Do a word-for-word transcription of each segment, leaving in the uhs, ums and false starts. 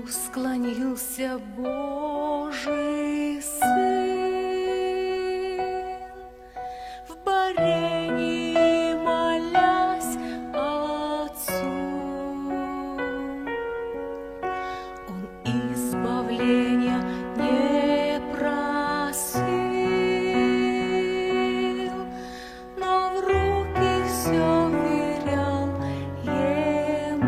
склонился Божий Сын, в борении молясь Отцу. Он избавления не просил, но в руки все вверял Ему.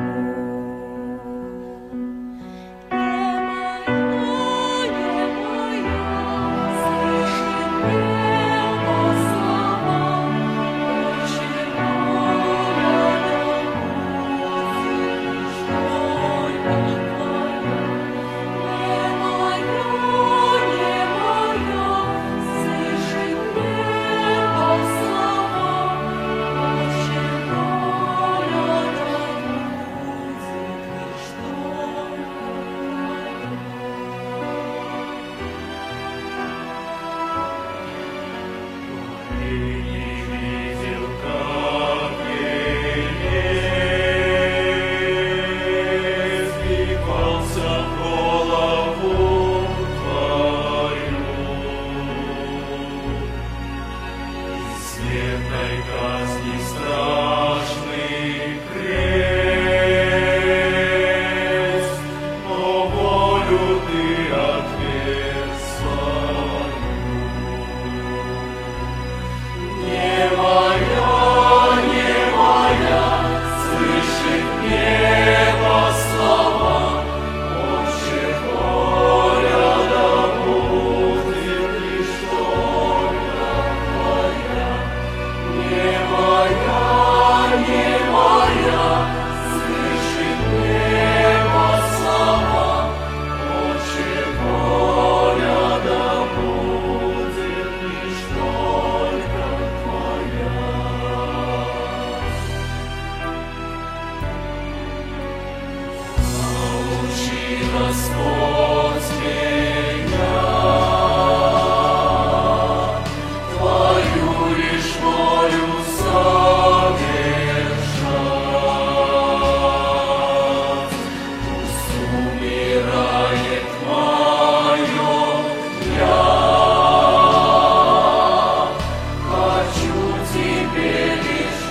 Смертной казни страшный крест, но волю ты отверг свою. Не моя, не моя, слышит небо слова, Отче, воля да будет лишь только Твоя. Не моя, не моя, слышит небо слова, Отче, воля да будет лишь только Твоя. Научи, Господь, меня Твою лишь волю совершать. Пусть умирает мое «я». Хочу Тебе лишь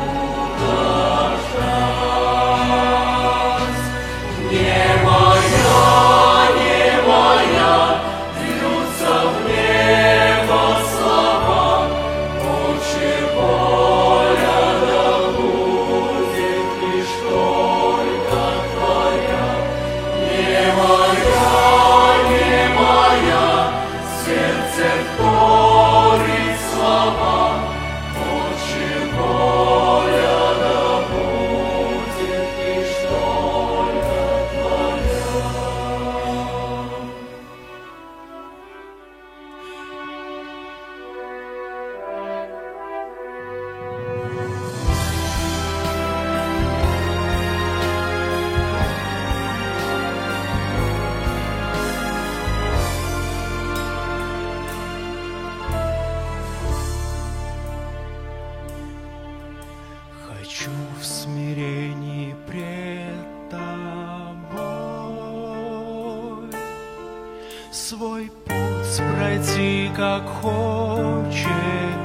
угождать. Не моя, не моя, льются в небо слова, Отче, воля да будет лишь только Твоя. Не моя, не моя, сердце вторит слова, Отче, воля да будет лишь только Твоя. Хочу в смирении пред Тобой свой путь пройти, как хочет